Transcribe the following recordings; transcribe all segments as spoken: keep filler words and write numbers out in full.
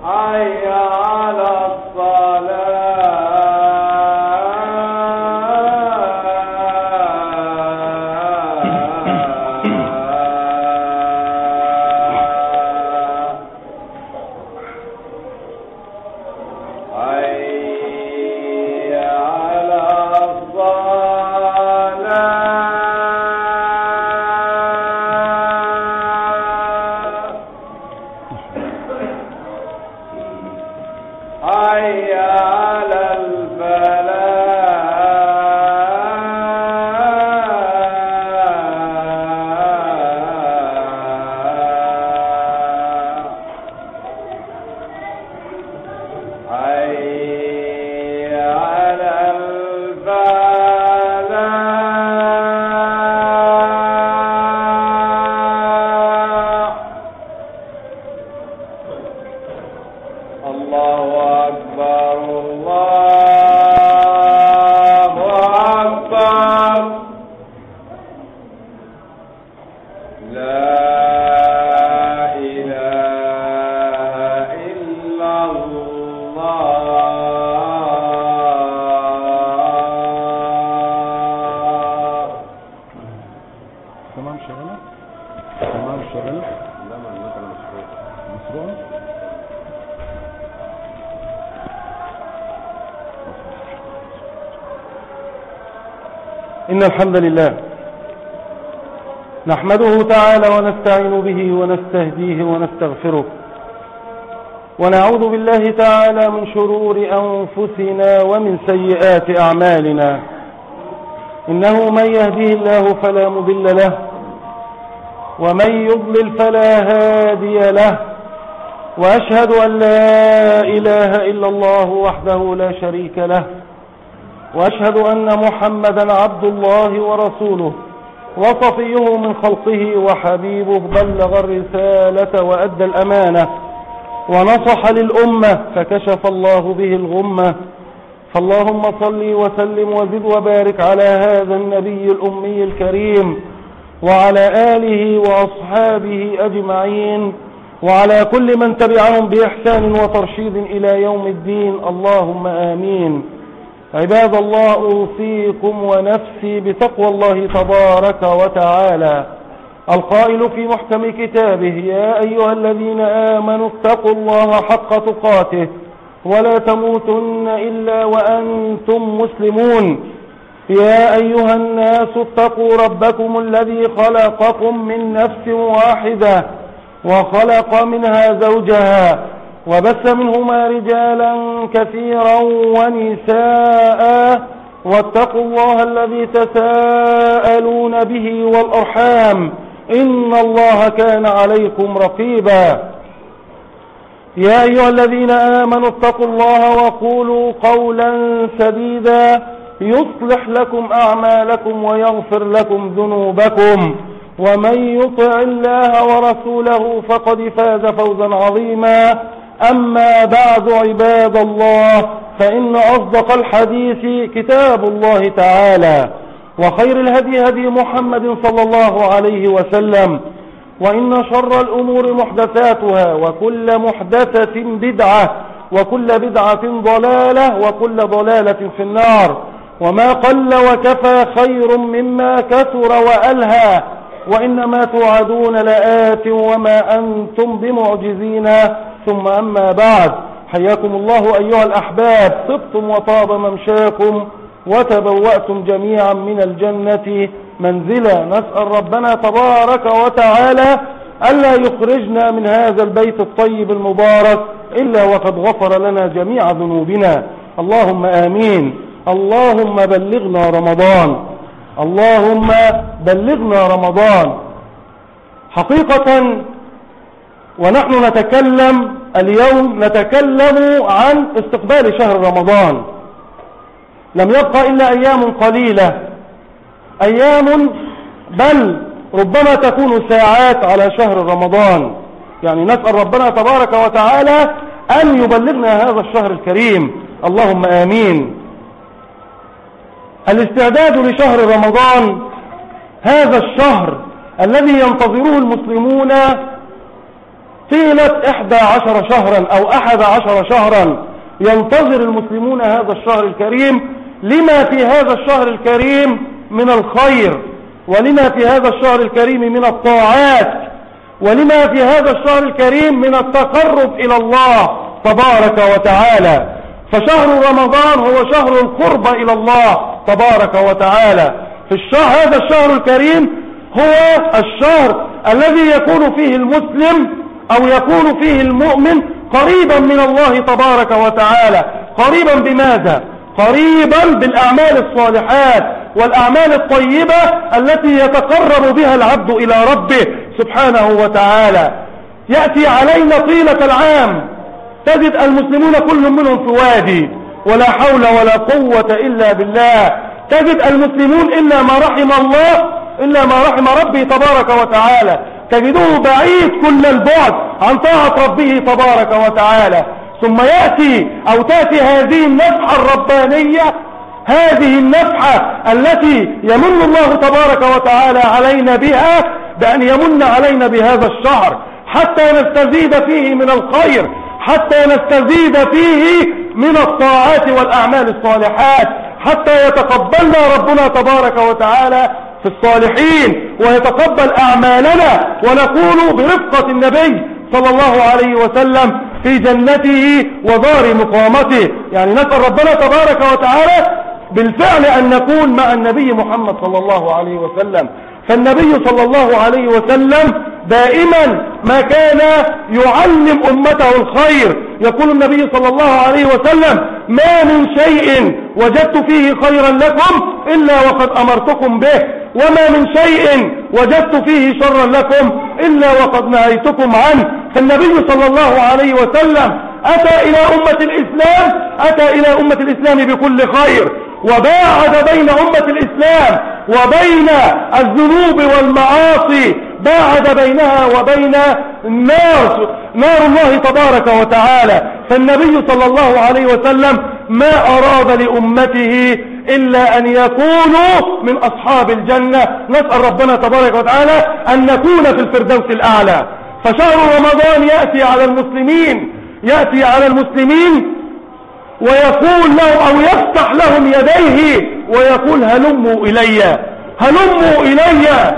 حي على الصلاة إن الحمد لله نحمده تعالى ونستعين به ونستهديه ونستغفره ونعوذ بالله تعالى من شرور أنفسنا ومن سيئات أعمالنا. إنه من يهديه الله فلا مضل له ومن يضلل فلا هادي له، وأشهد أن لا إله إلا الله وحده لا شريك له، وأشهد أن محمدا عبد الله ورسوله وصفيه من خلقه وحبيبه، بلغ الرسالة وأدى الأمانة ونصح للأمة فكشف الله به الغمة. فاللهم صل وسلم وزد وبارك على هذا النبي الأمي الكريم وعلى آله وأصحابه أجمعين وعلى كل من تبعهم بإحسان وترشيد إلى يوم الدين، اللهم آمين. عباد الله، أوصيكم ونفسي بتقوى الله تبارك وتعالى، القائل في محكم كتابه: يا أيها الذين آمنوا اتقوا الله حق تقاته ولا تموتن إلا وأنتم مسلمون. يا أيها الناس اتقوا ربكم الذي خلقكم من نفس واحدة وخلق منها زوجها وبث منهما رجالا كثيرا ونساء، واتقوا الله الذي تساءلون به والأرحام إن الله كان عليكم رقيبا. يا أيها الذين آمنوا اتقوا الله وقولوا قولا سديدا يصلح لكم أعمالكم ويغفر لكم ذنوبكم، ومن يطع الله ورسوله فقد فاز فوزا عظيما. أما بعد، عباد الله، فإن أصدق الحديث كتاب الله تعالى، وخير الهدي هدي محمد صلى الله عليه وسلم، وإن شر الأمور محدثاتها، وكل محدثة بدعة، وكل بدعة ضلالة، وكل ضلالة في النار. وما قل وكفى خير مما كثر وألهى، وإنما توعدون لآت وما أنتم بمعجزين. ثم أما بعد، حياكم الله أيها الأحباب، طبتم وطاب ممشاكم وتبوأتم جميعا من الجنة منزلا. نسأل ربنا تبارك وتعالى ألا يخرجنا من هذا البيت الطيب المبارك إلا وقد غفر لنا جميع ذنوبنا، اللهم آمين. اللهم بلغنا رمضان، اللهم بلغنا رمضان. حقيقة ونحن نتكلم اليوم نتكلم عن استقبال شهر رمضان. لم يبقى إلا أيام قليلة، أيام بل ربما تكون ساعات على شهر رمضان. يعني نسأل ربنا تبارك وتعالى أن يبلغنا هذا الشهر الكريم، اللهم آمين. الاستعداد لشهر رمضان، هذا الشهر الذي ينتظره المسلمون طيلة إحدى عشر شهرا أو أحد عشر شهرا ينتظر المسلمون هذا الشهر الكريم، لما في هذا الشهر الكريم من الخير، ولما في هذا الشهر الكريم من الطاعات، ولما في هذا الشهر الكريم من التقرب إلى الله تبارك وتعالى. فشهر رمضان هو شهر القرب إلى الله تبارك وتعالى. في الشهر هذا الشهر الكريم هو الشهر الذي يكون فيه المسلم أو يكون فيه المؤمن قريبا من الله تبارك وتعالى. قريبا بماذا؟ قريبا بالأعمال الصالحات والأعمال الطيبة التي يتقرب بها العبد إلى ربه سبحانه وتعالى. يأتي علينا طيلة العام تجد المسلمون كل منهم في وادي، ولا حول ولا قوة إلا بالله. تجد المسلمون إلا ما رحم الله، إلا ما رحم ربي تبارك وتعالى، تجدوه بعيد كل البعد عن طاعة ربه تبارك وتعالى. ثم يأتي أو تأتي هذه النفحة الربانية، هذه النفحة التي يمن الله تبارك وتعالى علينا بها، بأن يمن علينا بهذا الشهر حتى نستزيد فيه من الخير، حتى نستزيد فيه من الطاعات والأعمال الصالحات، حتى يتقبلنا ربنا تبارك وتعالى في الصالحين ويتقبل أعمالنا ونكون برفقة النبي صلى الله عليه وسلم في جنته ودار مقامته. يعني نسأل ربنا تبارك وتعالى بالفعل أن نكون مع النبي محمد صلى الله عليه وسلم. فالنبي صلى الله عليه وسلم دائما ما كان يعلم أمته الخير. يقول النبي صلى الله عليه وسلم: ما من شيء وجدت فيه خيرا لكم إلا وقد أمرتكم به، وما من شيء وجدت فيه شرا لكم إلا وقد نهيتكم عنه. فالنبي صلى الله عليه وسلم أتى إلى أمة الإسلام أتى إلى أمة الإسلام بكل خير، وباعد بين أمة الإسلام وبين الذنوب والمعاصي، باعد بينها وبين النار نار الله تبارك وتعالى. فالنبي صلى الله عليه وسلم ما أراد لأمته إلا أن يكونوا من أصحاب الجنة. نسأل ربنا تبارك وتعالى أن نكون في الفردوس الأعلى. فشهر رمضان يأتي على المسلمين يأتي على المسلمين ويقول لهم أو يفتح لهم يديه ويقول: هلموا إلي هلموا إلي.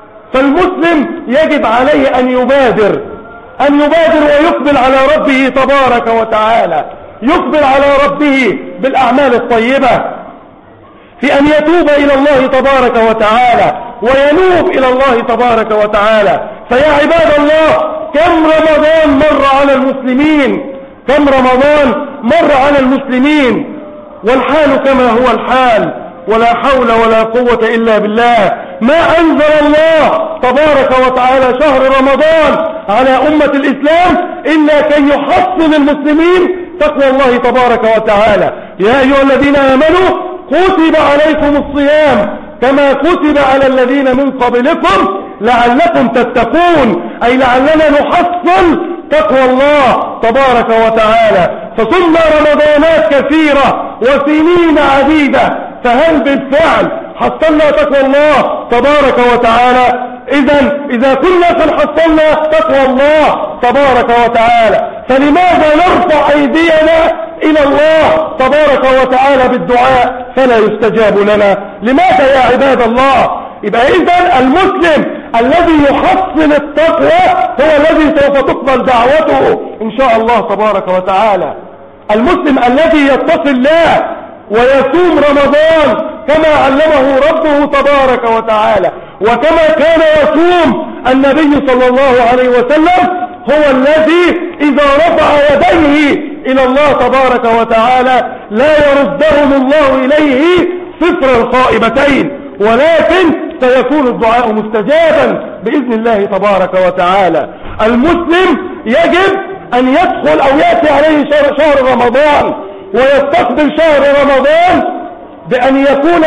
فالمسلم يجب عليه أن يبادر أن يبادر ويقبل على ربه تبارك وتعالى، يقبل على ربه بالأعمال الطيبة، في أن يتوب إلى الله تبارك وتعالى وينوب إلى الله تبارك وتعالى. فيا عباد الله، كم رمضان مر على المسلمين كم رمضان مر على المسلمين والحال كما هو الحال، ولا حول ولا قوة إلا بالله. ما أنزل الله تبارك وتعالى شهر رمضان على أمة الإسلام إلا كي يحصن المسلمين تقوى الله تبارك وتعالى. يا أيها الذين آمنوا كتب عليكم الصيام كما كتب على الذين من قبلكم لعلكم تتقون، أي لعلنا نحصن تقوى الله تبارك وتعالى. فصمنا رمضانات كثيرة وسنين عديدة، فهل بالفعل حصلنا تقوى الله تبارك وتعالى؟ إذا إذا كنا قد حصلنا تقوى الله تبارك وتعالى، فلماذا نرفع أيدينا إلى الله تبارك وتعالى بالدعاء فلا يستجاب لنا؟ لماذا يا عباد الله؟ يبقى إذن المسلم الذي يحصل التقوى هو الذي سوف تقبل دعوته إن شاء الله تبارك وتعالى. المسلم الذي يتقي الله ويصوم رمضان كما علمه ربه تبارك وتعالى وكما كان يصوم النبي صلى الله عليه وسلم هو الذي إذا رفع يديه إلى الله تبارك وتعالى لا يردهم الله إليه صفر الخائبتين، ولكن سيكون الدعاء مستجابا بإذن الله تبارك وتعالى. المسلم يجب أن يدخل أو يأتي عليه شهر رمضان ويستقبل شهر رمضان بأن يكون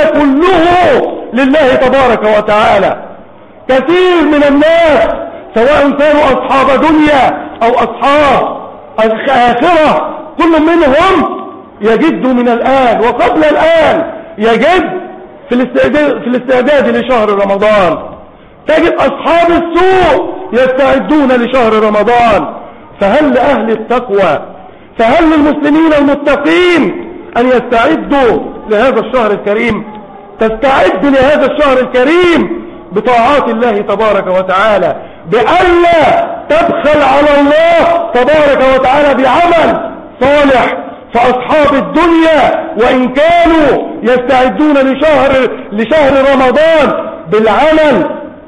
كله لله تبارك وتعالى. كثير من الناس سواء كانوا أصحاب دنيا أو أصحاب آخرة كل منهم يجد من الآن وقبل الآن يجد في الاستعداد, في الاستعداد لشهر رمضان. تجد أصحاب السوء يستعدون لشهر رمضان. فهل لأهل التقوى، فهل للمسلمين المتقين أن يستعدوا لهذا الشهر الكريم؟ تستعد لهذا الشهر الكريم بطاعات الله تبارك وتعالى، بألا تبخل على الله تبارك وتعالى بعمل صالح. فأصحاب الدنيا وإن كانوا يستعدون لشهر, لشهر رمضان بالعمل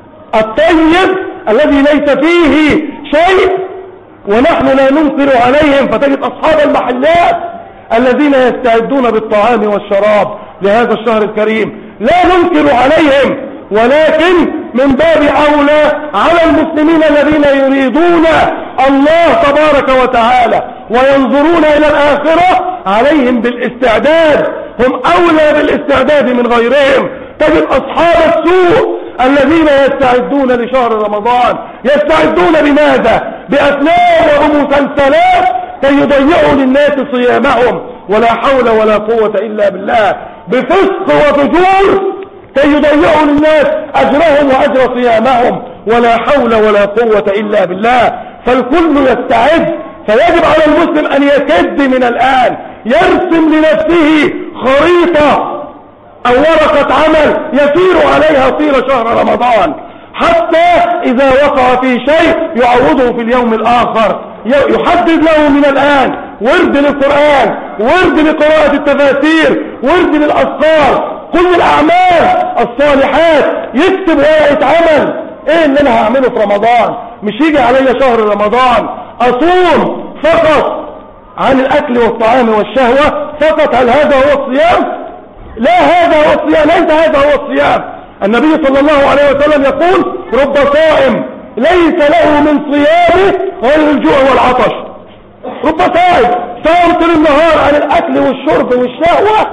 الطيب الذي ليس فيه شيء، ونحن لا ننكر عليهم، فتجد أصحاب المحلات الذين يستعدون بالطعام والشراب لهذا الشهر الكريم لا ننكر عليهم، ولكن من باب أولى على المسلمين الذين يريدون الله تبارك وتعالى وينظرون إلى الآخرة عليهم بالاستعداد، هم أولى بالاستعداد من غيرهم. تجد أصحاب السوء الذين يستعدون لشهر رمضان يستعدون بماذا؟ بأفلام ومسلسلات كي يضيعوا للناس صيامهم، ولا حول ولا قوة إلا بالله، بفسق وفجور كي يضيعوا للناس أجرهم وأجر صيامهم، ولا حول ولا قوة إلا بالله. فالكل يستعد، فيجب على المسلم أن يكد من الآن، يرسم لنفسه خريطة أو ورقة عمل يسير عليها طيل شهر رمضان، حتى إذا وقع في شيء يعوضه في اليوم الآخر. يحدد له من الآن ورد للقرآن، ورد لقراءة التفاسير، ورد للأذكار، كل الأعمال الصالحات يكتب ورقة عمل. إيه اللي أنا هعمله في رمضان؟ مش يجي علي شهر رمضان أصوم فقط عن الأكل والطعام والشهوة فقط؟ هل هذا هو الصيام؟ لا، هذا هو الصيام، ليس هذا هو الصيام. النبي صلى الله عليه وسلم يقول: رب صائم ليس له من صيامه غير الجوع والعطش. رب صائم صام طول النهار عن الأكل والشرب والشهوة،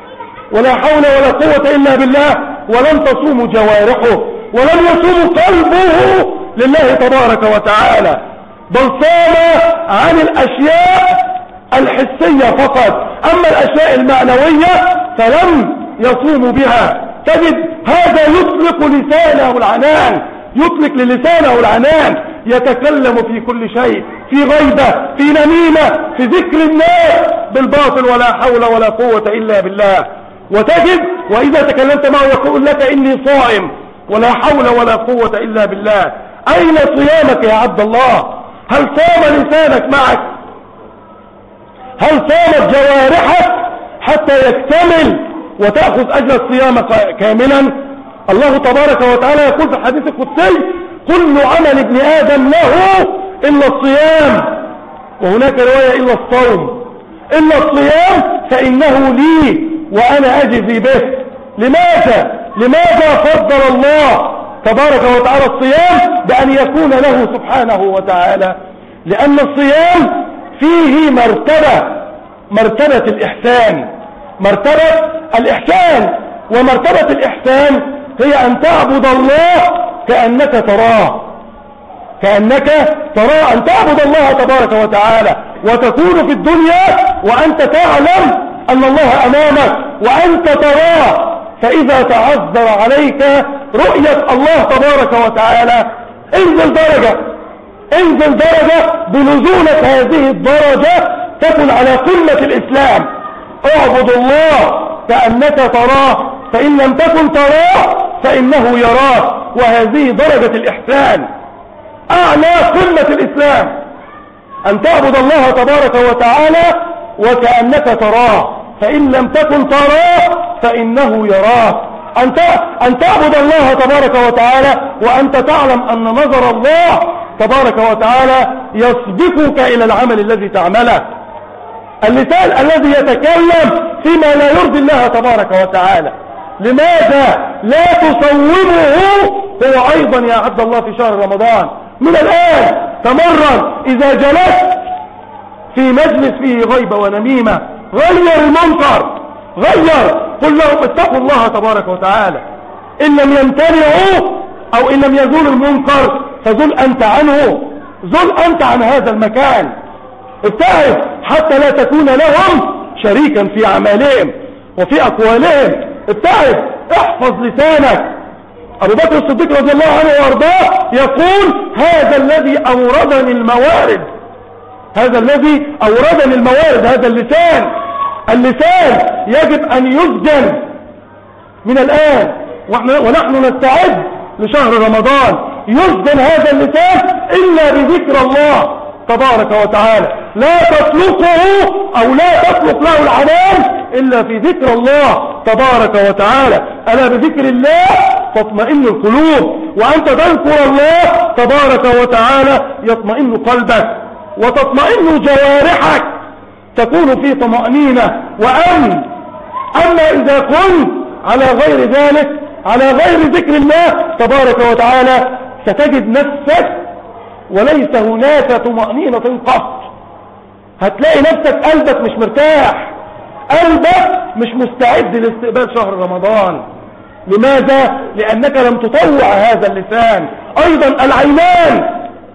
ولا حول ولا قوة إلا بالله، ولم تصوم جوارحه، ولم يصوم قلبه لله تبارك وتعالى، بل صام عن الأشياء الحسية فقط، أما الأشياء المعنوية فلم يصوم بها. تجد هذا يطلق لسانه العنان، يطلق للسانه العنان، يتكلم في كل شيء، في غيبة، في نميمة، في ذكر الناس بالباطل، ولا حول ولا قوة إلا بالله. وتجد وإذا تكلمت معه يقول لك: إني صائم، ولا حول ولا قوة إلا بالله. أين صيامك يا عبد الله؟ هل صام لسانك معك؟ هل صامت جوارحك حتى يكتمل وتأخذ أجر الصيام كاملا؟ الله تبارك وتعالى يقول في الحديث القدسي: كل عمل ابن آدم له إلا الصيام، وهناك رواية إلا الصوم. إلا الصيام فإنه لي وأنا أجزي به. لماذا؟ لماذا فضل الله تبارك وتعالى الصيام بأن يكون له سبحانه وتعالى؟ لأن الصيام فيه مرتبة، مرتبة الإحسان، مرتبة الإحسان. ومرتبة الإحسان هي أن تعبد الله كأنك تراه، كأنك تراه، أن تعبد الله تبارك وتعالى وتكون في الدنيا وأنت تعلم أن الله أمامك وأنت تراه. فإذا تعذر عليك رؤية الله تبارك وتعالى انزل درجة، انزل درجة. بنزولك هذه الدرجة تكن على قمة الإسلام. اعبد الله كأنك تراه، فإن لم تكن تراه فإنه يراك، وهذه درجة الإحسان، أعلى قمة الإسلام، أن تعبد الله تبارك وتعالى وكأنك تراه، فإن لم تكن تراه فإنه يراك. أن أن تعبد الله تبارك وتعالى وأنت تعلم أن نظر الله تبارك وتعالى يسبقك إلى العمل الذي تعمله. اللسان الذي يتكلم فيما لا يرضي الله تبارك وتعالى، لماذا لا تصومه هو أيضا يا عبد الله في شهر رمضان؟ من الآن تمرن، إذا جلست في مجلس فيه غيبة ونميمة غير المنكر، غير، قل لهم اتقوا الله تبارك وتعالى. إن لم يمتنعوا أو إن لم يزول المنكر فزل أنت عنه، زل أنت عن هذا المكان. ابتعد حتى لا تكون لهم شريكا في أعمالهم وفي أقوالهم. ابتعد، احفظ لسانك. أبو بكر الصديق رضي الله عنه وارضاه يقول هذا الذي أوردني الموارد، هذا الذي أوردني الموارد، هذا اللسان، اللسان يجب أن يسجن من الآن ونحن نستعد لشهر رمضان. يسجن هذا اللسان إلا بذكر الله تبارك وتعالى، لا تطلقه أو لا تطلق له العنان إلا في ذكر الله تبارك وتعالى. ألا بذكر الله تطمئن القلوب، وأنت تذكر الله تبارك وتعالى يطمئن قلبك وتطمئن جوارحك، تكون في طمأنينة وأمن. أما إذا كنت على غير ذلك، على غير ذكر الله تبارك وتعالى، ستجد نفسك وليس هناك طمأنينة قط. هتلاقي نفسك قلبك مش مرتاح، قلبك مش مستعد لاستقبال شهر رمضان. لماذا؟ لأنك لم تطوع هذا اللسان. أيضا العينان،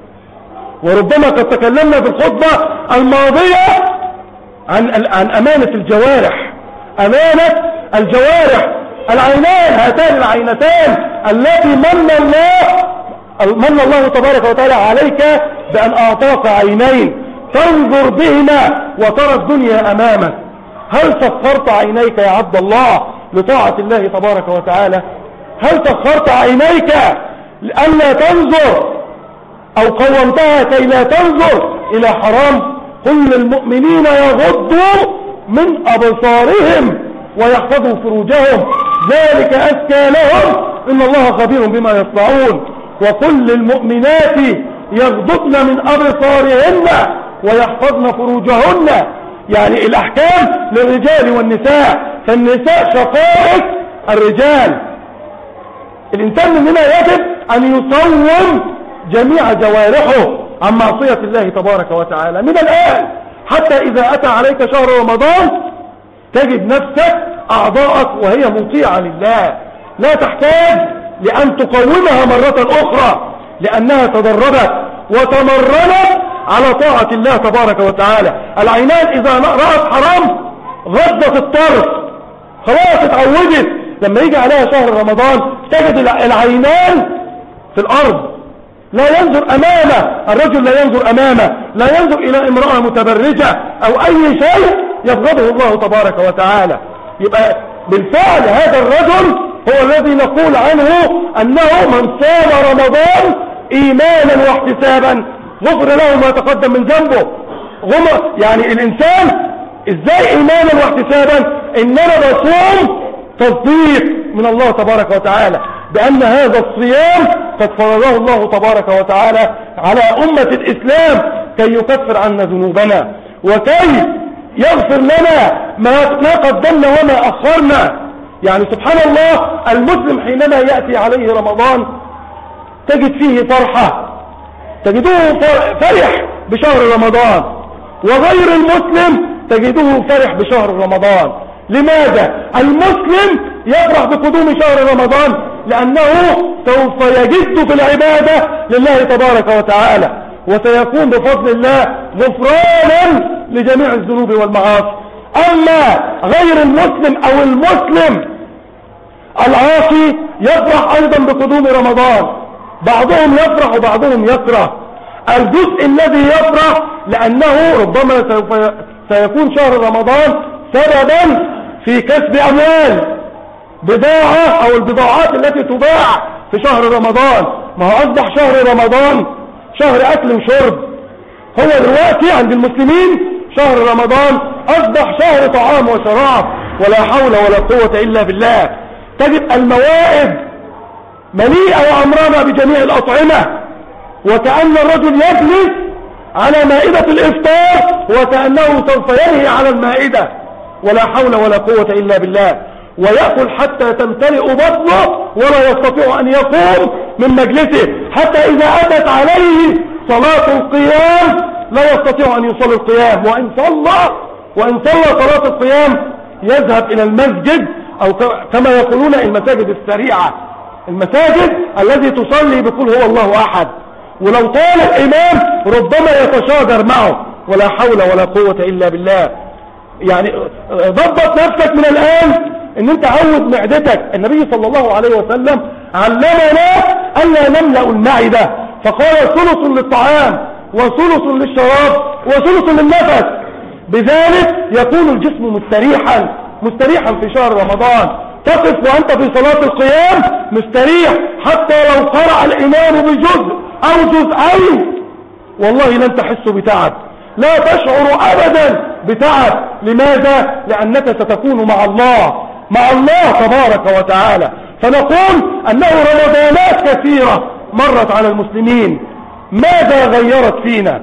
وربما قد تكلمنا في الخطبة الماضية عن عن أمانة الجوارح، أمانة الجوارح. العينان هاتان العينتان التي من الله من الله تبارك وتعالى عليك بأن أعطاك عينين تنظر بهما وترى الدنيا أمامك. هل سخرت عينيك يا عبد الله لطاعة الله تبارك وتعالى؟ هل سخرت عينيك لألا تنظر أو قومتها كي لا تنظر إلى حرام؟ قل للمؤمنين يغضوا من أبصارهم ويحفظوا فروجهم ذلك أزكى لهم إن الله خبير بما يصنعون. وقل للمؤمنات يغضضن من أبصارهن ويحفظن فروجهن، يعني الأحكام للرجال والنساء، فالنساء شقائق الرجال. الإنسان مننا يجب أن يصوم جميع جوارحه عن معصية الله تبارك وتعالى من الآن، حتى إذا أتى عليك شهر رمضان تجد نفسك أعضاءك وهي مطيعة لله، لا تحتاج لأن تقومها مرة أخرى لأنها تدربت وتمرنت على طاعة الله تبارك وتعالى. العينان إذا رأت حرام غضت الطرف، خلاص اتعودت. لما يجي عليها شهر رمضان تجد العينان في الأرض، لا ينظر أمامه، الرجل لا ينظر أمامه، لا ينظر إلى امرأة متبرجة أو أي شيء يبغضه الله تبارك وتعالى. يبقى بالفعل هذا الرجل هو الذي نقول عنه أنه من صام رمضان إيمانا واحتسابا غفر له ما تقدم من ذنبه. يعني الإنسان إزاي إيمانا واحتسابا؟ إننا بصوم تصديق من الله تبارك وتعالى بأن هذا الصيام قد فرضه الله تبارك وتعالى على أمة الإسلام كي يكفر عنا ذنوبنا وكي يغفر لنا ما قدمنا وما أخرنا. يعني سبحان الله، المسلم حينما يأتي عليه رمضان تجد فيه فرحة، تجده فرح بشهر رمضان، وغير المسلم تجده فرح بشهر رمضان. لماذا؟ المسلم يفرح بقدوم شهر رمضان لأنه سوف يجد في العبادة لله تبارك وتعالى، وسيكون بفضل الله غفرانا لجميع الذنوب والمعاصي. أما غير المسلم أو المسلم العاصي يفرح أيضا بقدوم رمضان، بعضهم يفرح وبعضهم يكره. الجزء الذي يفرح لأنه ربما سوف سيكون شهر رمضان سببا في كسب أموال، بضاعة أو البضاعات التي تباع في شهر رمضان. ما هو أصبح شهر رمضان شهر أكل وشرب. هو دلوقتي عند المسلمين شهر رمضان أصبح شهر طعام وشراب، ولا حول ولا قوة إلا بالله. تجد الموائد مليئة وعمرانة بجميع الأطعمة، وكأن الرجل يجلس على مائدة الإفطار وكأنه سوف ينهي على المائدة، ولا حول ولا قوة إلا بالله. ويأكل حتى تمتلئ بطنه ولا يستطيع أن يقوم من مجلسه، حتى إذا أتت عليه صلاة القيام لا يستطيع أن يصلي القيام، وإن صلى وإن صلى صلاة القيام يذهب إلى المسجد، أو كما يقولون المساجد السريعة، المساجد التي تصلي بقول هو الله أحد، ولو طال الإمام ربما يتشاجر معه، ولا حول ولا قوة إلا بالله. يعني ضبط نفسك من الآن ان انت عود معدتك. النبي صلى الله عليه وسلم علمنا ألا نملأ المعدة، فقال ثلث للطعام وثلث للشراب وثلث للنفس، بذلك يكون الجسم مستريحا مستريحا في شهر رمضان. تقف وأنت في صلاة القيام مستريح، حتى لو قرأ الإمام بجزء أو جزءين والله لن تحس بتعب، لا تشعر أبدا بتعب. لماذا؟ لأنك ستكون مع الله مع الله تبارك وتعالى. فنقول أنه رمضانات كثيرة مرت على المسلمين، ماذا غيرت فينا؟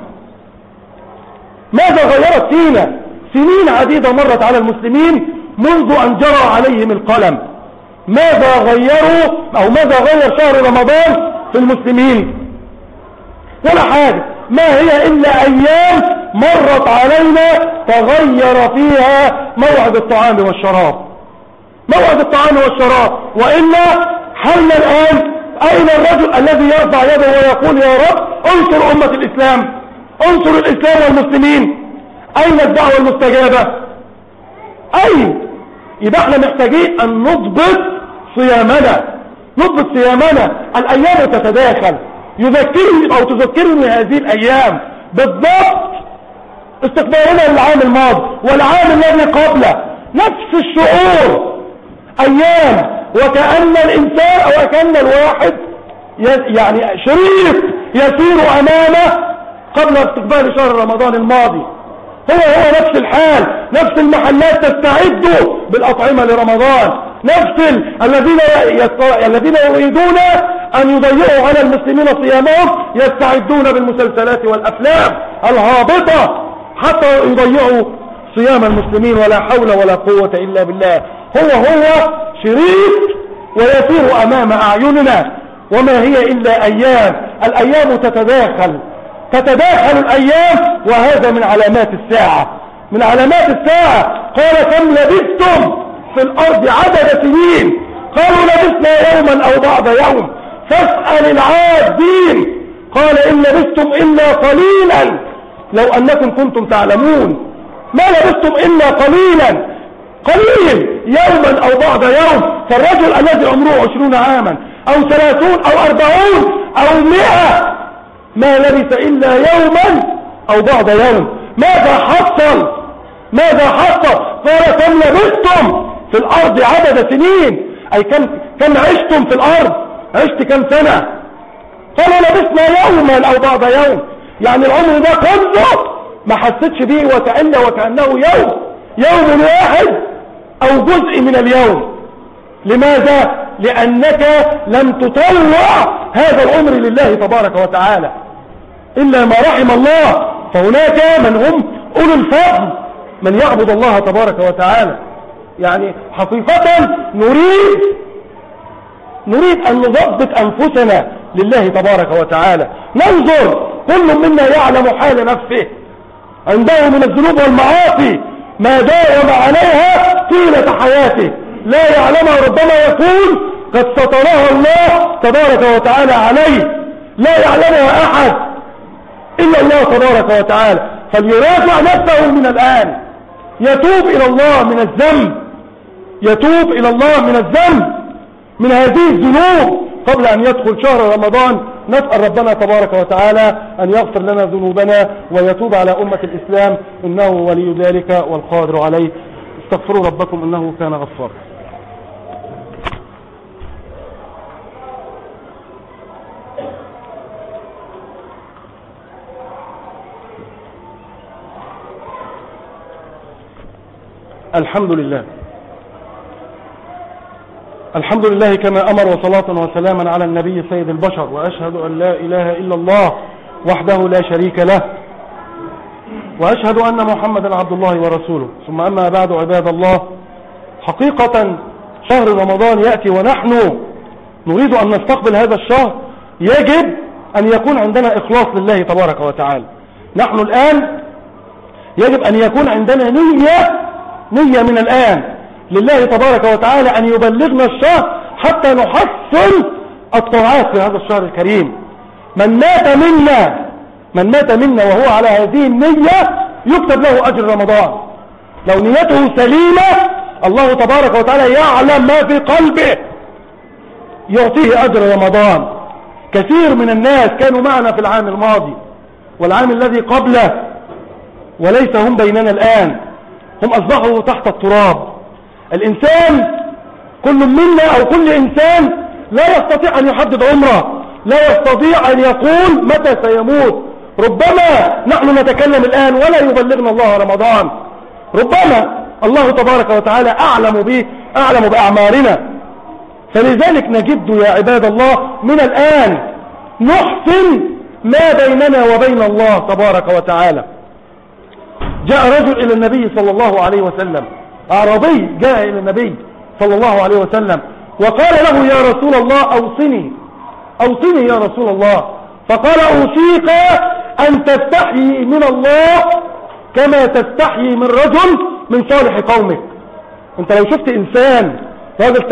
ماذا غيرت فينا؟ سنين عديدة مرت على المسلمين منذ أن جرى عليهم القلم. ماذا غيروا أو ماذا غير شهر رمضان في المسلمين؟ ولا حاجة، ما هي إلا أيام مرت علينا تغير فيها موعد الطعام والشراب، موعد الطعام والشراب. وإلا حل الآن أين الرجل الذي يرفع يده ويقول يا رب انصر أمة الإسلام، انصر الإسلام والمسلمين؟ أين الدعوة المستجابة؟ أين؟ يبقى احنا محتاجين أن نضبط صيامنا، نضبط صيامنا. الأيام تتداخل، يذكرني أو تذكرني هذه الأيام بالضبط استقبالنا للعام الماضي والعام الذي قبله، نفس الشعور. أيام وكأن الإنسان أو وكأن الواحد يعني شريف يسير أمامه قبل استقبال شهر رمضان الماضي. هو هو نفس الحال، نفس المحلات تستعد بالأطعمة لرمضان، نفس الذين الذين يريدون أن يضيعوا على المسلمين صيامهم يستعدون بالمسلسلات والأفلام الهابطة حتى يضيعوا صيام المسلمين. ولا حول ولا قوة إلا بالله. هو هو شريف ويسير أمام أعيننا، وما هي إلا أيام. الأيام تتداخل تتداخل الأيام، وهذا من علامات الساعة من علامات الساعة. قال كم لبثتم في الأرض عدد سنين؟ قالوا لبثنا يوما أو بعض يوم فاسأل العادين. قال إن لبثتم إلا قليلا لو أنكم كنتم تعلمون. ما لبثتم إلا قليلا، قليل، يوما أو بعض يوم. فالرجل الذي عمره عشرون عاما أو ثلاثون أو أربعون أو مئة ما لبث إلا يوما أو بعض يوم. ماذا حصل؟ ماذا حصل؟ قال كم لبثتم في الأرض عدد سنين، أي كم كم عشتم في الأرض، عشت كم سنة؟ قال لبثنا يوما أو بعض يوم، يعني العمر ده كله ما حسيتش بيه، وكأن وكأنه يوم يوم واحد أو جزء من اليوم. لماذا؟ لأنك لم تطوع هذا العمر لله تبارك وتعالى إلا ما رحم الله. فهناك من هم أولو الفضل، من يعبد الله تبارك وتعالى. يعني حقيقة نريد نريد أن نضبط أنفسنا لله تبارك وتعالى. ننظر كل منا يعلم حال نفسه، عنده من الذنوب والمعاصي ما داوم عليها طيلة حياته لا يعلمها، ربما يقول قد سترها الله تبارك وتعالى عليه، لا يعلمها أحد إلا الله تبارك وتعالى. فليراجع نفسه من الآن، يتوب إلى الله من الذنب، يتوب إلى الله من الذنب من هذه الذنوب قبل أن يدخل شهر رمضان. نسأل ربنا تبارك وتعالى أن يغفر لنا ذنوبنا ويتوب على أمة الإسلام، إنه ولي ذلك والقادر عليه. استغفروا ربكم إنه كان غفارا. الحمد لله الحمد لله كما أمر، وصلاة وسلاما على النبي سيد البشر، وأشهد أن لا إله إلا الله وحده لا شريك له، وأشهد أن محمدا عبد الله ورسوله. ثم أما بعد، عباد الله، حقيقة شهر رمضان يأتي ونحن نريد أن نستقبل هذا الشهر، يجب أن يكون عندنا إخلاص لله تبارك وتعالى. نحن الآن يجب أن يكون عندنا نية نية من الآن لله تبارك وتعالى أن يبلغنا الشهر حتى نحصل الطاعات في هذا الشهر الكريم. من مات منا من مات منا وهو على هذه النية يكتب له أجر رمضان. لو نيته سليمة الله تبارك وتعالى يعلم ما في قلبه، يعطيه أجر رمضان. كثير من الناس كانوا معنا في العام الماضي والعام الذي قبله وليس هم بيننا الآن، هم أصبحوا تحت التراب. الإنسان كل منا أو كل إنسان لا يستطيع أن يحدد عمره، لا يستطيع أن يقول متى سيموت. ربما نحن نتكلم الآن ولا يبلغنا الله رمضان، ربما الله تبارك وتعالى أعلم به أعلم بأعمارنا. فلذلك نجد يا عباد الله من الآن نحسن ما بيننا وبين الله تبارك وتعالى. جاء رجل إلى النبي صلى الله عليه وسلم، أعرابي جاء إلى النبي صلى الله عليه وسلم وقال له يا رسول الله أوصني أوصني يا رسول الله. فقال أوصيك أن تستحيي من الله كما تستحيي من رجل من صالح قومك. انت لو شفت إنسان راجل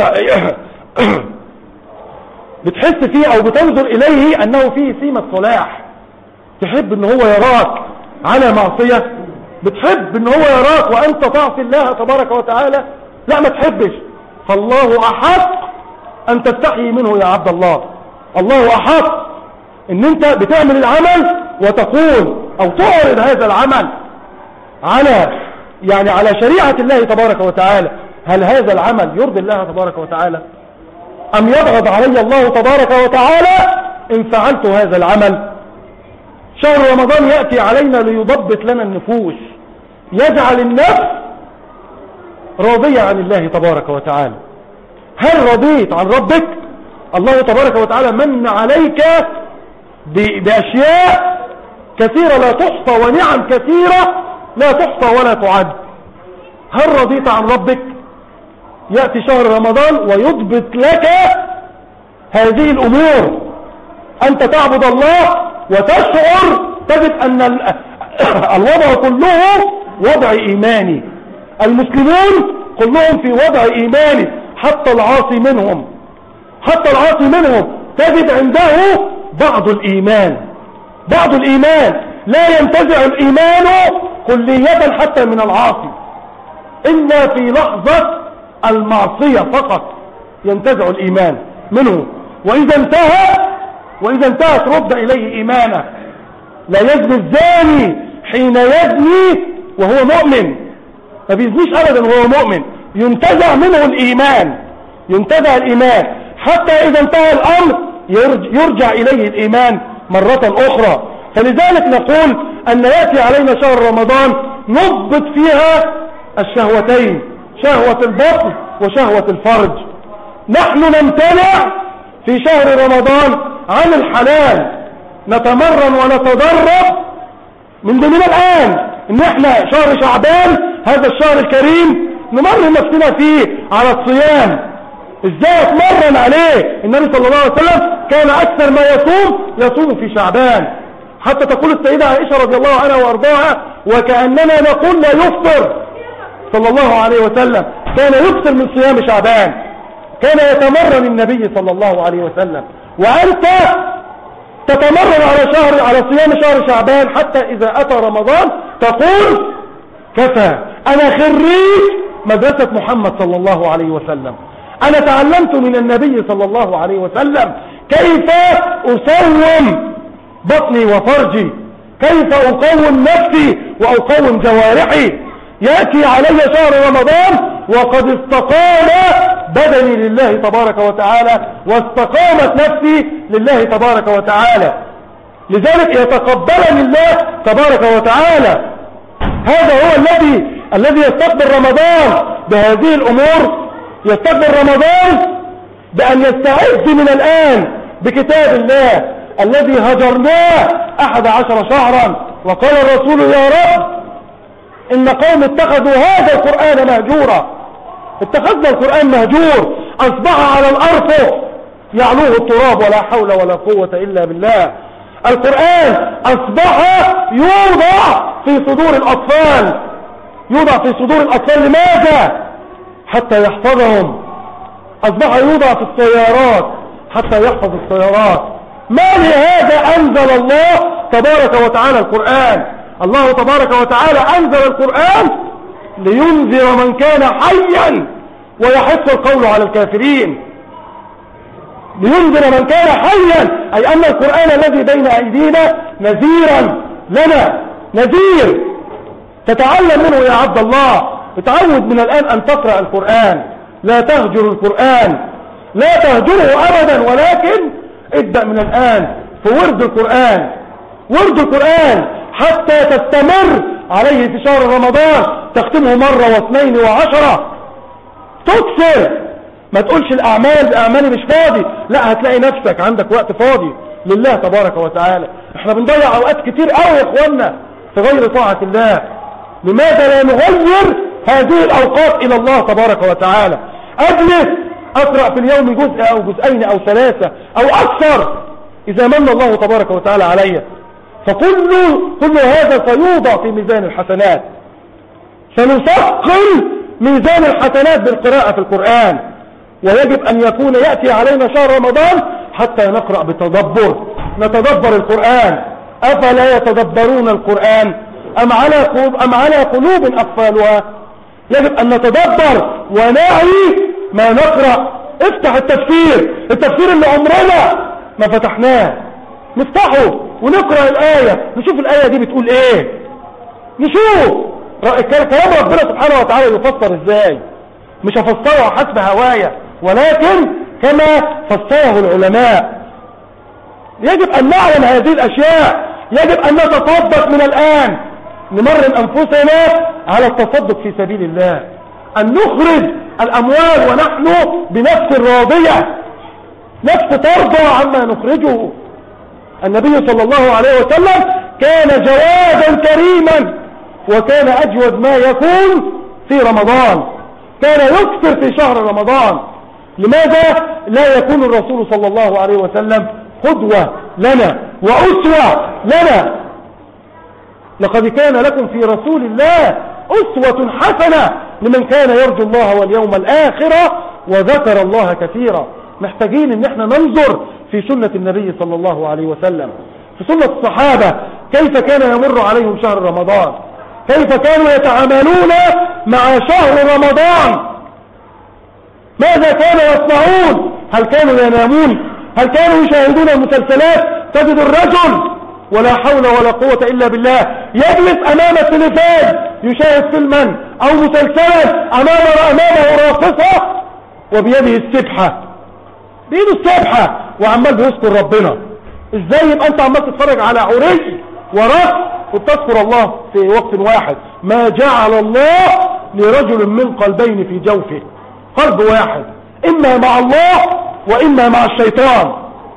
بتحس فيه أو بتنظر إليه أنه فيه سيمة صلاح، تحب أنه هو يراك على معصية، بتحب أنه هو يراك وأنت تعصي الله تبارك وتعالى، لا ما تحبش. فالله أحق أن تستحيي منه يا عبد الله، الله أحق أن أنت بتعمل العمل وتقول أو تعرض هذا العمل على يعني على شريعة الله تبارك وتعالى. هل هذا العمل يرضي الله تبارك وتعالى أم يبغض علي الله تبارك وتعالى إن فعلت هذا العمل؟ شهر رمضان يأتي علينا ليضبط لنا النفوس، يجعل النفس راضية عن الله تبارك وتعالى. هل رضيت عن ربك؟ الله تبارك وتعالى من عليك بأشياء كثيرة لا تحصى ونعم كثيرة لا تحصى ولا تعد. هل رضيت عن ربك؟ يأتي شهر رمضان ويضبط لك هذه الأمور، أنت تعبد الله وتشعر تجد أن الوضع كله وضع إيماني، المسلمون كلهم في وضع إيماني، حتى العاصي منهم حتى العاصي منهم تجد عنده بعض الإيمان بعض الإيمان لا ينتزع الإيمان كلية حتى من العاصي، إلا في لحظة المعصية فقط ينتزع الإيمان منه، وإذا انتهى وإذا انتهت رد إليه إيمانه. لا يزني الزاني حين يزني وهو مؤمن، ما بيزنيش أبدا وهو مؤمن، ينتزع منه الإيمان ينتزع الإيمان حتى إذا انتهى الأمر يرجع إليه الإيمان مرة أخرى. فلذلك نقول أن يأتي علينا شهر رمضان نضبط فيها الشهوتين، شهوة البطن وشهوة الفرج. نحن نمتنع في شهر رمضان عن الحلال، نتمرن ونتدرب من ضمن الآن ان احنا شهر شعبان هذا الشهر الكريم نمرن نفسنا فيه على الصيام. ازاي اتمرن عليه؟ النبي صلى الله عليه وسلم كان اكثر ما يصوم يصوم في شعبان، حتى تقول السيدة عائشة رضي الله عنها وارضاها وكأننا نقول لا يفطر صلى الله عليه وسلم، كان يكثر من صيام شعبان، كان يتمرن النبي صلى الله عليه وسلم. وأنت تتمرن على شهر على صيام شهر شعبان حتى إذا أتى رمضان تقول كفى، أنا خريج مدرسة محمد صلى الله عليه وسلم، أنا تعلمت من النبي صلى الله عليه وسلم كيف أصوم بطني وفرجي، كيف أقوم نفسي وأقوم جوارحي. يأتي علي شهر رمضان وقد استقام بدني لله تبارك وتعالى واستقامت نفسي لله تبارك وتعالى، لذلك يتقبلني الله تبارك وتعالى. هذا هو الذي الذي يستقبل رمضان بهذه الأمور، يستقبل رمضان بأن يستعد من الآن بكتاب الله الذي هجرناه أحد عشر شهرا. وقال الرسول يا رب إن قوم اتخذوا هذا القرآن مهجورا، اتخذنا القرآن مهجور، أصبح على الأرض يعلوه التراب ولا حول ولا قوة إلا بالله. القرآن أصبح يوضع في صدور الأطفال، يوضع في صدور الأطفال. لماذا؟ حتى يحفظهم. أصبح يوضع في السيارات حتى يحفظ السيارات. ما لهذا أنزل الله تبارك وتعالى القرآن؟ الله تبارك وتعالى أنزل القرآن لينذر من كان حيا ويحث القول على الكافرين. لينذر من كان حيا، أي أن القرآن الذي بين أيدينا نذيرا لنا، نذير تتعلم منه يا عبد الله. اتعود من الآن أن تقرأ القرآن، لا تهجر القرآن، لا تهجره أبدا، ولكن ابدأ من الآن في ورد القرآن، ورد القرآن حتى تستمر عليه في شهر رمضان، تختمه مرة واثنين وعشرة، تكسر. ما تقولش الأعمال أعمالي مش فاضي، لا، هتلاقي نفسك عندك وقت فاضي لله تبارك وتعالى. احنا بنضيع أوقات كتير قوي يا إخوانا في غير طاعة الله. لماذا لا نغير هذه الأوقات إلى الله تبارك وتعالى؟ أجلس أقرأ في اليوم جزء أو جزئين أو ثلاثة أو أكثر إذا من الله تبارك وتعالى علي، فكل كل هذا سيوضع في ميزان الحسنات، سنثقل ميزان الحسنات بالقراءة في القرآن. ويجب أن يكون يأتي علينا شهر رمضان حتى نقرأ بتدبر، نتدبر القرآن. أفلا يتدبرون القرآن أم على قلوب أم على قلوب أقفالها؟ يجب أن نتدبر ونعي ما نقرأ. افتح التفسير، التفسير اللي عمرنا ما فتحناه، نفتحه ونقرأ الآية، نشوف الآية دي بتقول ايه، نشوف كلام ربنا سبحانه وتعالى يفسر ازاي. مش هفسره حسب هواية، ولكن كما فسره العلماء. يجب أن نعلم هذه الأشياء، يجب أن نتصدق من الآن، نمرن أنفسنا على التصدق في سبيل الله، أن نخرج الأموال ونحن بنفس راضية، نفس ترضى عما نخرجه. النبي صلى الله عليه وسلم كان جوادا كريما، وكان أجود ما يكون في رمضان، كان يكثر في شهر رمضان. لماذا لا يكون الرسول صلى الله عليه وسلم قدوة لنا وأسوة لنا؟ لقد كان لكم في رسول الله أسوة حسنة لمن كان يرجو الله واليوم الآخرة وذكر الله كثيرا. محتاجين ان احنا ننظر في سنة النبي صلى الله عليه وسلم، في سنة الصحابة، كيف كان يمر عليهم شهر رمضان، كيف كانوا يتعاملون مع شهر رمضان، ماذا كانوا يصنعون، هل كانوا ينامون، هل كانوا يشاهدون المسلسلات؟ تجد الرجل ولا حول ولا قوة إلا بالله يجلس أمام التلفاز يشاهد فيلما أو مسلسلا، أمامه أمامه راقصة وبيده السبحة، بيده السبحة وعمال بيذكر ربنا. ازاي يبقى انت عمال تتفرج على عري ورقص وتذكر الله في وقت واحد؟ ما جعل الله لرجل من قلبين في جوفه، قلب واحد، اما مع الله واما مع الشيطان.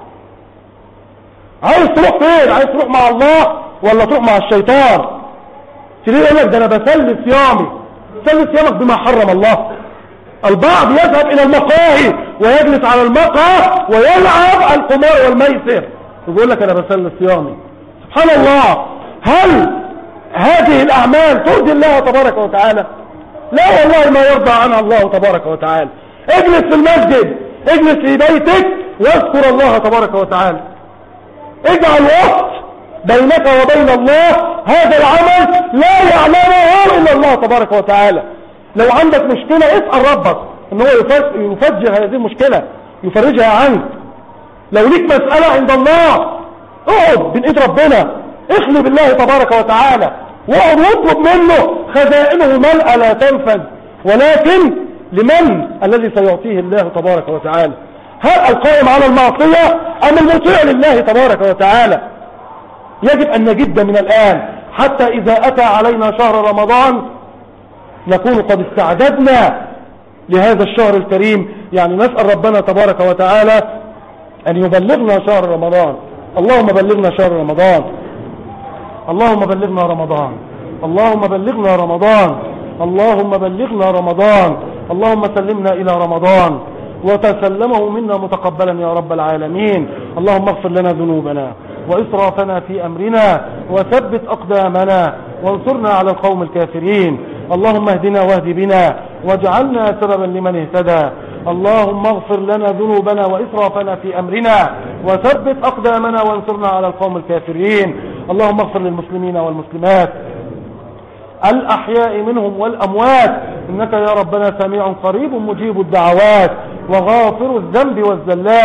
عايز تروح فين؟ عايز تروح مع الله ولا تروح مع الشيطان؟ تلاقي يقول لك ده انا بسلي صيامي. بسلي صيامك بما حرم الله. البعض يذهب الى المقاهي ويجلس على المقهى ويلعب القمار والميسر ويقول لك انا بسلي صيامي. سبحان الله، هل هذه الاعمال ترضي الله تبارك وتعالى؟ لا والله ما يرضى عنها الله تبارك وتعالى. اجلس في المسجد، اجلس في بيتك واذكر الله تبارك وتعالى. اجعل وقت بينك وبين الله، هذا العمل لا يعلمه الا الله تبارك وتعالى. لو عندك مشكلة اسأل ربك ان هو يفجر هذه المشكلة، يفرجها عنك. لو ليك مسألة عند الله اقعد بين ايد ربنا، اخلي بالله تبارك وتعالى واقعد واطلب منه، خزائنه ملأ لا تنفذ، ولكن لمن الذي سيعطيه الله تبارك وتعالى؟ هل القائم على المعصية ام المطيع لله تبارك وتعالى؟ يجب ان نجد من الان حتى اذا اتى علينا شهر رمضان نكون قد استعددنا لهذا الشهر الكريم. يعني نسأل ربنا تبارك وتعالى أن يبلغنا شهر رمضان. اللهم بلغنا شهر رمضان، اللهم بلغنا رمضان، اللهم بلغنا رمضان، اللهم بلغنا رمضان، اللهم سلمنا إلى رمضان وتسلمه منا متقبلا يا رب العالمين. اللهم اغفر لنا ذنوبنا وإسرافنا في أمرنا وثبت أقدامنا وانصرنا على القوم الكافرين. اللهم اهدنا واهد بنا واجعلنا سببا لمن اهتدى. اللهم اغفر لنا ذنوبنا وإسرافنا في أمرنا وثبت أقدامنا وانصرنا على القوم الكافرين. اللهم اغفر للمسلمين والمسلمات الأحياء منهم والأموات، إنك يا ربنا سميع قريب مجيب الدعوات وغافر الذنب والزلات.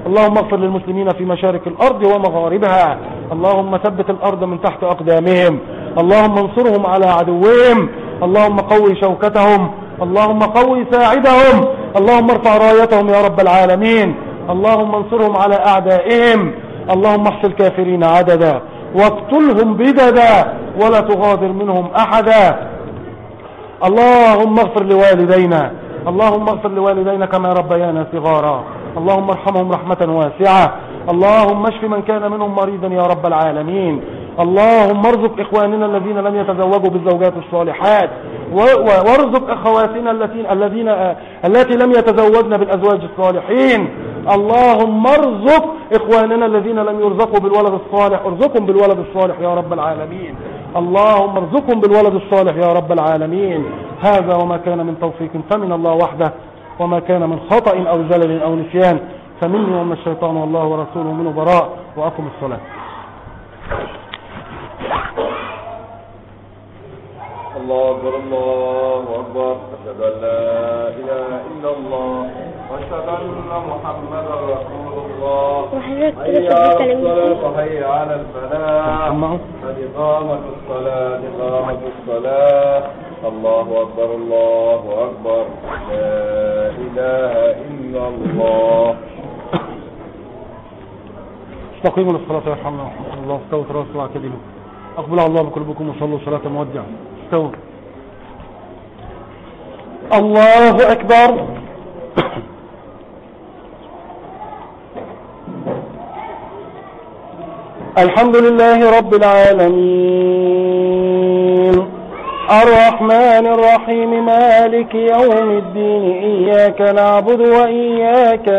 اللهم اغفر للمسلمين في مشارق الأرض ومغاربها. اللهم ثبت الأرض من تحت أقدامهم. اللهم انصرهم على عدوهم. اللهم قوي شوكتهم. اللهم قوي ساعدهم. اللهم ارفع رايتهم يا رب العالمين. اللهم انصرهم على أعدائهم. اللهم احص الكافرين عددا واقتلهم بددا ولا تغادر منهم أحدا. اللهم اغفر لوالدينا. اللهم اغفر لوالدينا كما ربيانا صغارا. اللهم ارحمهم رحمة واسعة. اللهم اشف من كان منهم مريضا يا رب العالمين. اللهم ارزق إخواننا الذين لم يتزوجوا بالزوجات الصالحات، وارزق أخواتنا الذين التي لم يتزوجن بالأزواج الصالحين. اللهم ارزق إخواننا الذين لم يرزقوا بالولد الصالح، ارزقهم بالولد الصالح يا رب العالمين. اللهم ارزقهم بالولد الصالح يا رب العالمين. هذا وما كان من توفيق فمن الله وحده، وما كان من خطأ أو زلل أو نسيان فمني ومن الشيطان والله ورسوله منه براء. وأقم الصلاة. الله أكبر الله أكبر. أشهد أن لا إله إلا الله وأشهد أن محمدا رسول الله. حي على الصلاة حي على الفلاح قد قامت الصلاة قامت الصلاة. الله أكبر الله أكبر. لا إله إلا الله. استقيموا للصلاة يرحمنا الله. استووا تراصوا اعتدلوا. أقبل الله بقلوبكم وصلوا صلاة مودع. استووا. الله أكبر. الحمد لله رب العالمين الرحمن الرحيم مالك يوم الدين إياك نعبد وإياك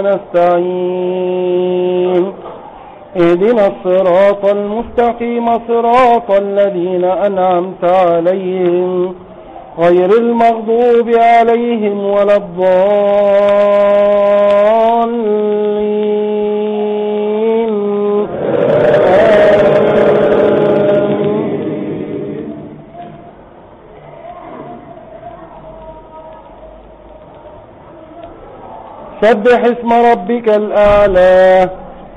نستعين اهدنا الصراط المستقيم صراط الذين أنعمت عليهم غير المغضوب عليهم ولا الضالين. سبح اسم ربك الأعلى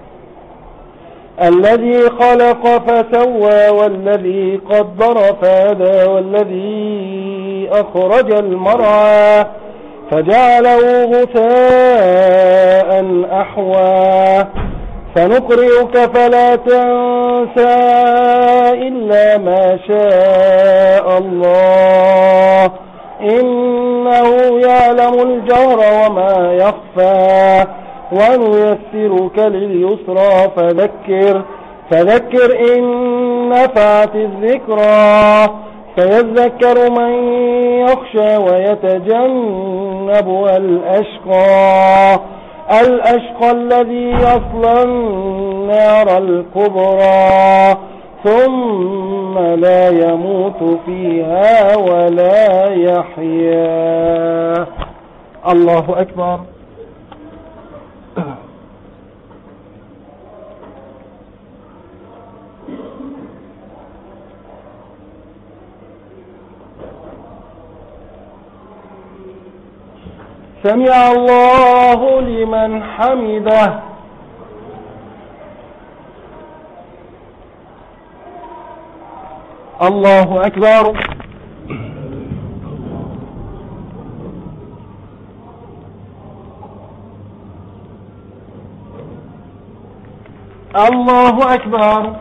الذي خلق فسوى والذي قدر فهدى والذي أخرج المرعى فجعله غثاء أحوى. سنقرئك فلا تنسى إلا ما شاء الله إنه يعلم الجهر وما يخفى. ونيسرك لليسرى فذكر فذكر إن نفعت الذكرى فيذكر من يخشى ويتجنبها الأشقى الأشقى الذي يصلى النار الكبرى ثم لا يموت فيها ولا يحيا. الله أكبر. سمع الله لمن حمده. الله أكبر. الله أكبر.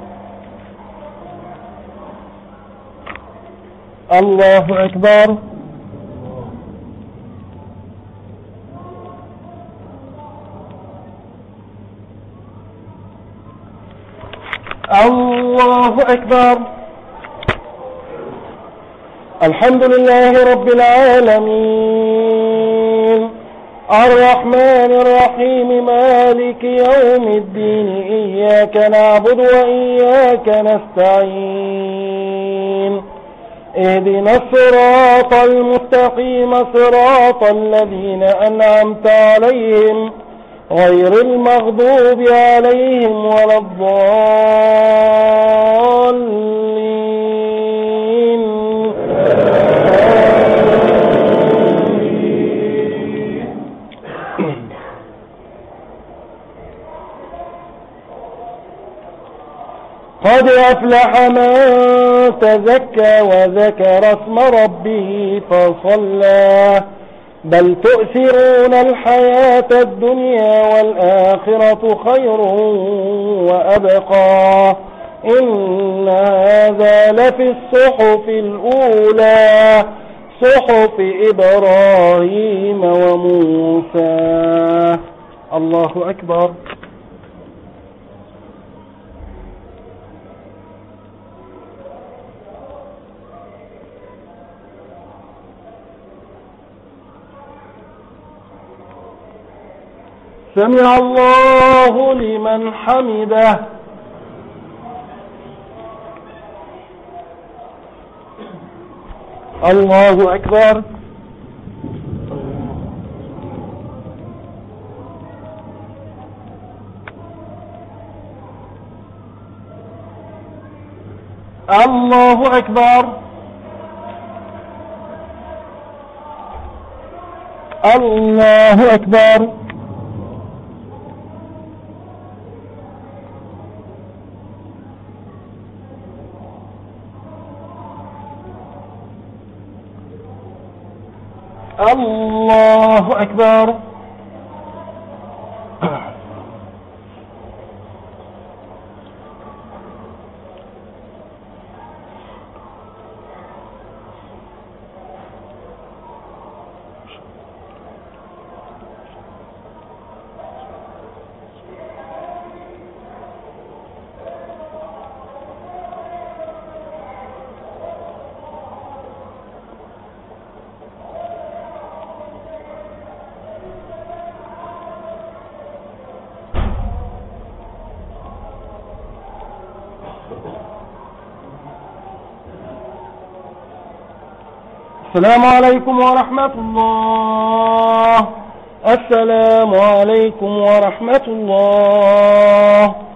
الله أكبر. الله أكبر. الحمد لله رب العالمين الرحمن الرحيم مالك يوم الدين إياك نعبد وإياك نستعين اهدنا الصراط المستقيم صراط الذين أنعمت عليهم غير المغضوب عليهم ولا الضالين. قد أفلح من تزكى وذكر اسم ربه فصلى بل تؤثرون الحياة الدنيا والآخرة خير وأبقى إن هذا لفي الصحف الأولى صحف إبراهيم وموسى. الله أكبر. سمع الله لمن حمده. الله أكبر. الله أكبر. الله أكبر. الله أكبر. السلام عليكم ورحمة الله. السلام عليكم ورحمة الله.